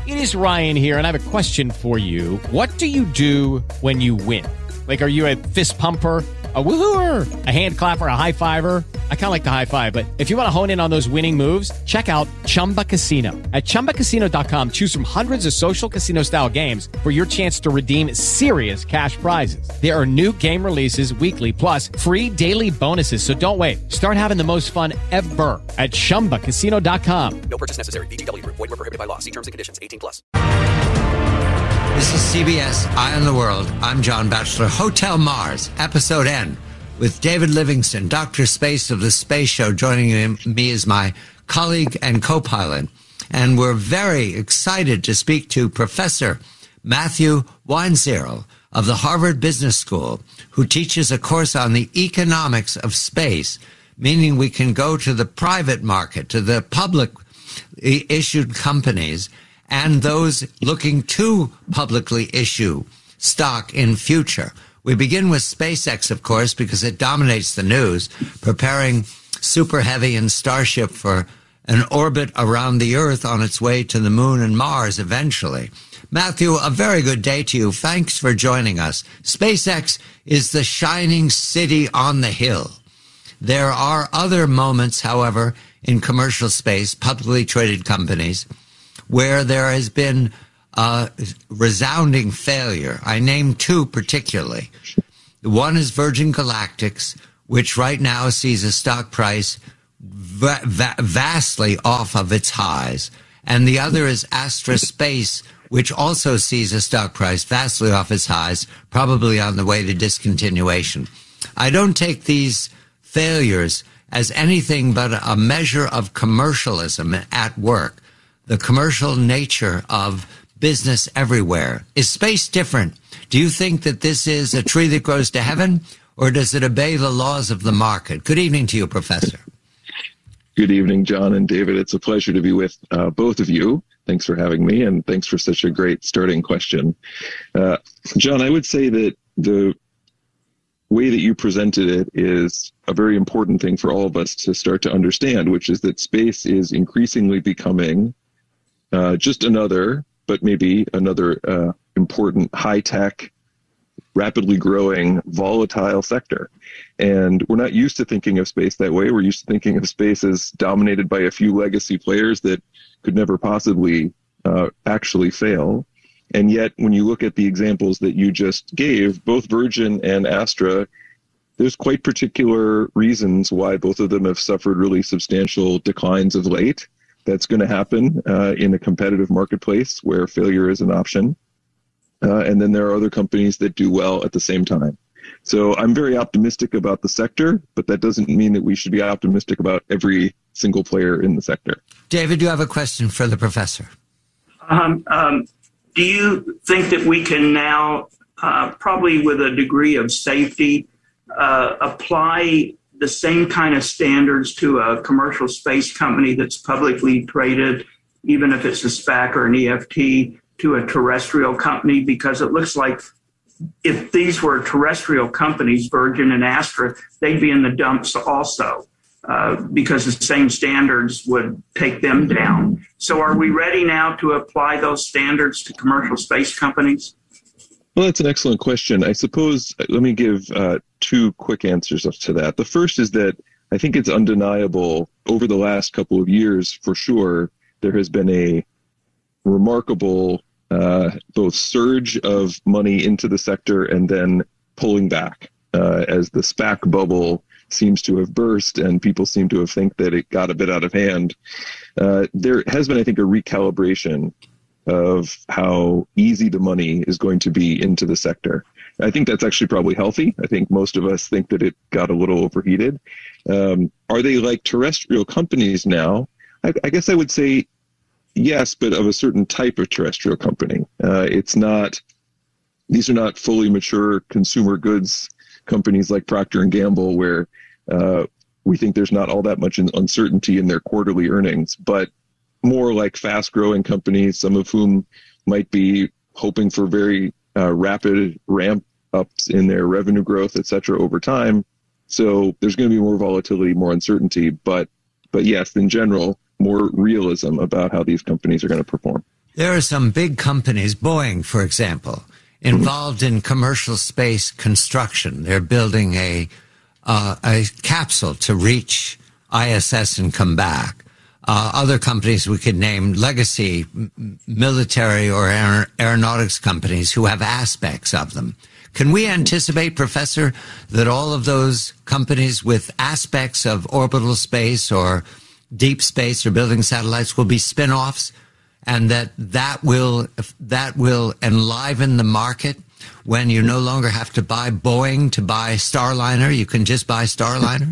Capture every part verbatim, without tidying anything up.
It is Ryan here, and I have a question for you. What do you do when you win? Like, are you a fist pumper, a woohooer, a hand clapper, a high fiver? I kind of like the high five, but if you want to hone in on those winning moves, check out Chumba Casino. At chumba casino dot com, choose from hundreds of social casino-style games for your chance to redeem serious cash prizes. There are new game releases weekly, plus free daily bonuses. So don't wait. Start having the most fun ever at chumba casino dot com. No purchase necessary. V G W Group. Void where prohibited by law. See terms and conditions. eighteen plus. This is C B S Eye on the World. I'm John Batchelor. Hotel Mars, Episode N, with David Livingston, Doctor Space of the Space Show. Joining him, me is my colleague and co-pilot. And we're very excited to speak to Professor Matthew Weinzierl of the Harvard Business School, who teaches a course on the economics of space, meaning we can go to the private market, to the public issued companies, and those looking to publicly issue stock in future. We begin with SpaceX, of course, because it dominates the news, preparing Super Heavy and Starship for an orbit around the Earth on its way to the Moon and Mars eventually. Matthew, a very good day to you. Thanks for joining us. SpaceX is the shining city on the hill. There are other moments, however, in commercial space, publicly traded companies, where there has been a resounding failure. I name two particularly. One is Virgin Galactic's, which right now sees a stock price va- va- vastly off of its highs. And the other is Astra Space, which also sees a stock price vastly off its highs, probably on the way to discontinuation. I don't take these failures as anything but a measure of commercialism at work, the commercial nature of business everywhere. Is space different? Do you think that this is a tree that grows to heaven, or does it obey the laws of the market? Good evening to you, Professor. Good evening, John and David. It's a pleasure to be with uh, both of you. Thanks for having me, and thanks for such a great starting question. Uh, John, I would say that the way that you presented it is a very important thing for all of us to start to understand, which is that space is increasingly becoming uh, just another, but maybe another uh, important high-tech, rapidly growing, volatile sector. And we're not used to thinking of space that way. We're used to thinking of space as dominated by a few legacy players that could never possibly uh, actually fail. And yet, when you look at the examples that you just gave, both Virgin and Astra, there's quite particular reasons why both of them have suffered really substantial declines of late. That's going to happen uh, in a competitive marketplace where failure is an option. Uh, and then there are other companies that do well at the same time. So I'm very optimistic about the sector, but that doesn't mean that we should be optimistic about every single player in the sector. David, do you have a question for the professor? Um, um, do you think that we can now, uh, probably with a degree of safety, uh, apply the same kind of standards to a commercial space company that's publicly traded, even if it's a SPAC or an E F T, to a terrestrial company? Because it looks like if these were terrestrial companies, Virgin and Astra, they'd be in the dumps also, uh, because the same standards would take them down. So are we ready now to apply those standards to commercial space companies? Well, that's an excellent question. I suppose, let me give uh, two quick answers to that. The first is that I think it's undeniable over the last couple of years, for sure, there has been a remarkable uh, both surge of money into the sector and then pulling back uh, as the SPAC bubble seems to have burst and people seem to have think that it got a bit out of hand. Uh, there has been, I think, a recalibration of how easy the money is going to be into the sector. I think that's actually probably healthy. I think most of us think that it got a little overheated. Um, are they like terrestrial companies now? I, I guess I would say yes, but of a certain type of terrestrial company. Uh, it's not, these are not fully mature consumer goods companies like Procter and Gamble, where uh, we think there's not all that much uncertainty in their quarterly earnings, but more like fast-growing companies, some of whom might be hoping for very uh, rapid ramp-ups in their revenue growth, et cetera, over time. So there's going to be more volatility, more uncertainty, but but yes, in general, more realism about how these companies are going to perform. There are some big companies, Boeing, for example, involved in commercial space construction. They're building a uh, a capsule to reach I S S and come back. Uh, other companies we could name, legacy m- military or aer- aeronautics companies who have aspects of them. Can we anticipate, Professor, that all of those companies with aspects of orbital space or deep space or building satellites will be spin-offs, and that that will that will enliven the market when you no longer have to buy Boeing to buy Starliner? You can just buy Starliner?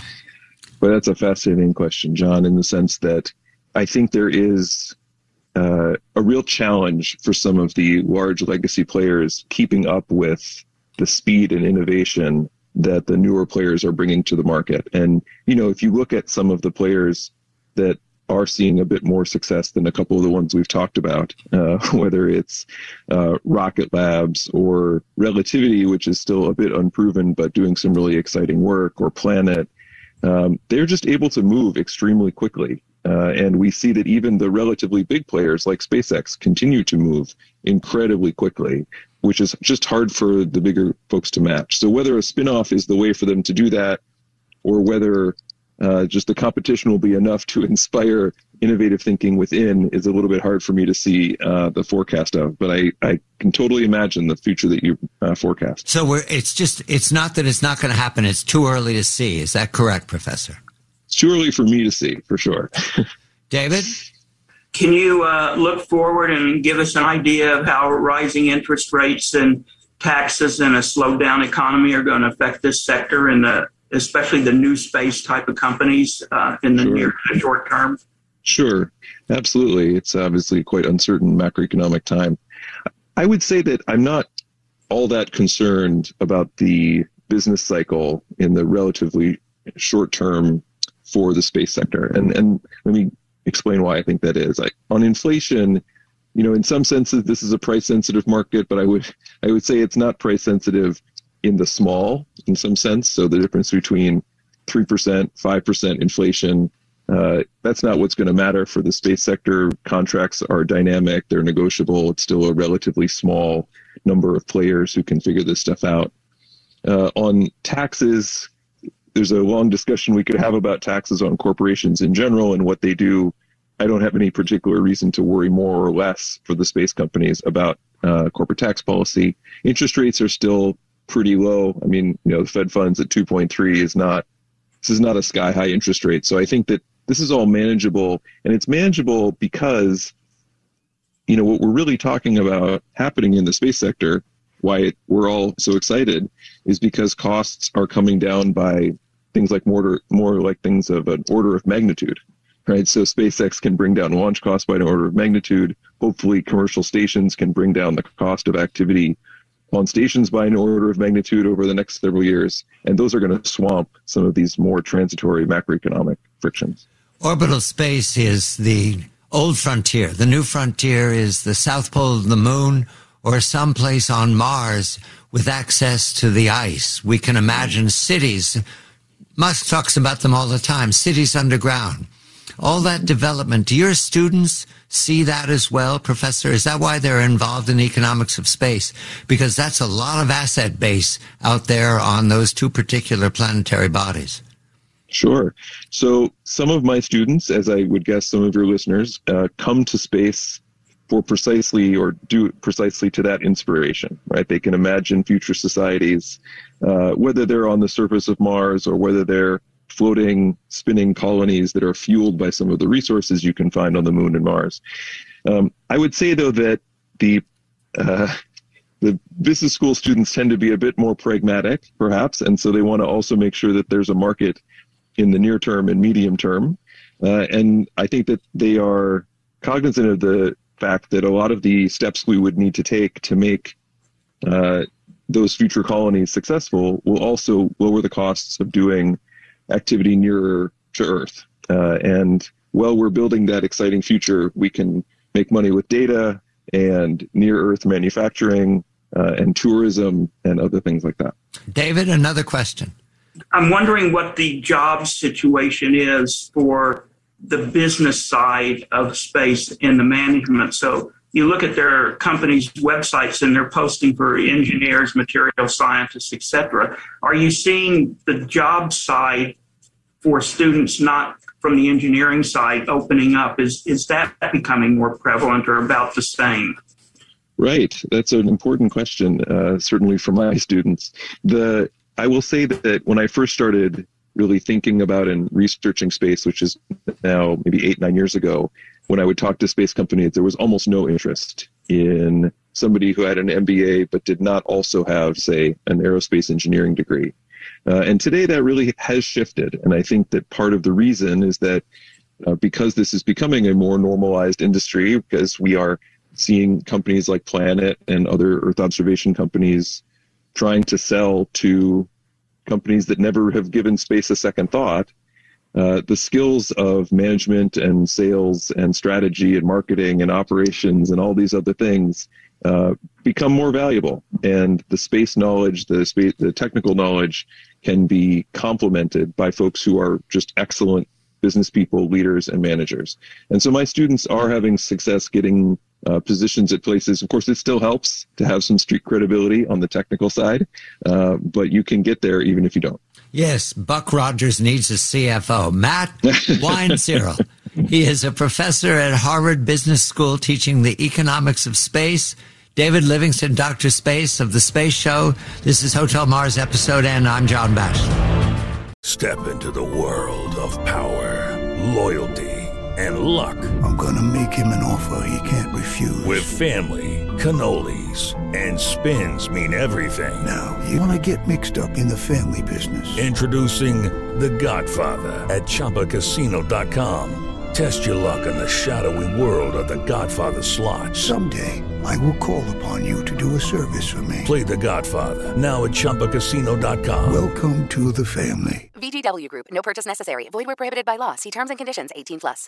Well, that's a fascinating question, John, in the sense that I think there is uh, a real challenge for some of the large legacy players keeping up with the speed and innovation that the newer players are bringing to the market. And, you know, if you look at some of the players that are seeing a bit more success than a couple of the ones we've talked about, uh, whether it's uh, Rocket Labs or Relativity, which is still a bit unproven, but doing some really exciting work, or Planet, um, they're just able to move extremely quickly. Uh, and we see that even the relatively big players like SpaceX continue to move incredibly quickly, which is just hard for the bigger folks to match. So whether a spinoff is the way for them to do that, or whether uh, just the competition will be enough to inspire innovative thinking within, is a little bit hard for me to see uh, the forecast of. But I, I can totally imagine the future that you uh, forecast. So we're, it's just, it's not that it's not going to happen. It's too early to see. Is that correct, Professor? It's too early for me to see, for sure. David? Can you uh, look forward and give us an idea of how rising interest rates and taxes and a slowed down economy are going to affect this sector, and the, especially the new space type of companies uh, in the sure. near to short term? Sure, absolutely. It's obviously quite uncertain macroeconomic time. I would say that I'm not all that concerned about the business cycle in the relatively short term for the space sector. And and let me explain why I think that is. I, on inflation, you know, in some senses, this is a price sensitive market, but I would I would say it's not price sensitive in the small, in some sense. So the difference between three percent, five percent inflation, uh, that's not what's going to matter for the space sector. Contracts are dynamic, they're negotiable. It's still a relatively small number of players who can figure this stuff out. Uh, on taxes, there's a long discussion we could have about taxes on corporations in general and what they do. I don't have any particular reason to worry more or less for the space companies about uh, corporate tax policy. Interest rates are still pretty low. I mean, you know, the Fed funds at two point three is not, this is not a sky high interest rate. So I think that this is all manageable, and it's manageable because, you know, what we're really talking about happening in the space sector, why it, we're all so excited, is because costs are coming down by things like more, more like things of an order of magnitude, right? So SpaceX can bring down launch costs by an order of magnitude. Hopefully commercial stations can bring down the cost of activity on stations by an order of magnitude over the next several years. And those are going to swamp some of these more transitory macroeconomic frictions. Orbital space is the old frontier. The new frontier is the South Pole of the moon, or someplace on Mars with access to the ice. We can imagine cities. Musk talks about them all the time, cities underground. All that development. Do your students see that as well, Professor? Is that why they're involved in economics of space? Because that's a lot of asset base out there on those two particular planetary bodies. Sure. So some of my students, as I would guess some of your listeners, uh, come to space for precisely or due precisely to that inspiration, right? They can imagine future societies, uh, whether they're on the surface of Mars or whether they're floating, spinning colonies that are fueled by some of the resources you can find on the moon and Mars. Um, I would say, though, that the uh, the business school students tend to be a bit more pragmatic, perhaps, and so they want to also make sure that there's a market in the near term and medium term. Uh, and I think that they are cognizant of the fact that a lot of the steps we would need to take to make uh, those future colonies successful will also lower the costs of doing activity nearer to Earth. Uh, and while we're building that exciting future, we can make money with data and near-Earth manufacturing uh, and tourism and other things like that. David, another question. I'm wondering what the job situation is for the business side of space in the management. So you look at their company's websites and they're posting for engineers, material scientists, et cetera. Are you seeing the job side for students not from the engineering side opening up? Is is that becoming more prevalent or about the same? Right. That's an important question, uh, certainly for my students. The I will say that when I first started really thinking about and researching space, which is now maybe eight, nine years ago, when I would talk to space companies, there was almost no interest in somebody who had an M B A but did not also have, say, an aerospace engineering degree. Uh, and today that really has shifted. And I think that part of the reason is that uh, because this is becoming a more normalized industry, because we are seeing companies like Planet and other Earth observation companies trying to sell to companies that never have given space a second thought, uh, the skills of management and sales and strategy and marketing and operations and all these other things uh, become more valuable. And the space knowledge, the space, the technical knowledge can be complemented by folks who are just excellent business people, leaders, and managers. And so my students are having success getting uh, positions at places. Of course, it still helps to have some street credibility on the technical side, uh, but you can get there even if you don't. Yes, Buck Rogers needs a C F O. Matt Weinzierl. He is a professor at Harvard Business School teaching the economics of space. David Livingston, Doctor Space of The Space Show. This is Hotel Mars Episode N. I'm John Batchelor. Step into the world of power, loyalty, and luck. I'm going to make him an offer he can't refuse. With family, cannolis, and spins mean everything. Now, you want to get mixed up in the family business. Introducing The Godfather at Chumba Casino dot com. Test your luck in the shadowy world of The Godfather slot. Someday, I will call upon you to do a service for me. Play The Godfather, now at Chumba Casino dot com. Welcome to the family. V G W Group. No purchase necessary. Void where prohibited by law. See terms and conditions. eighteen plus.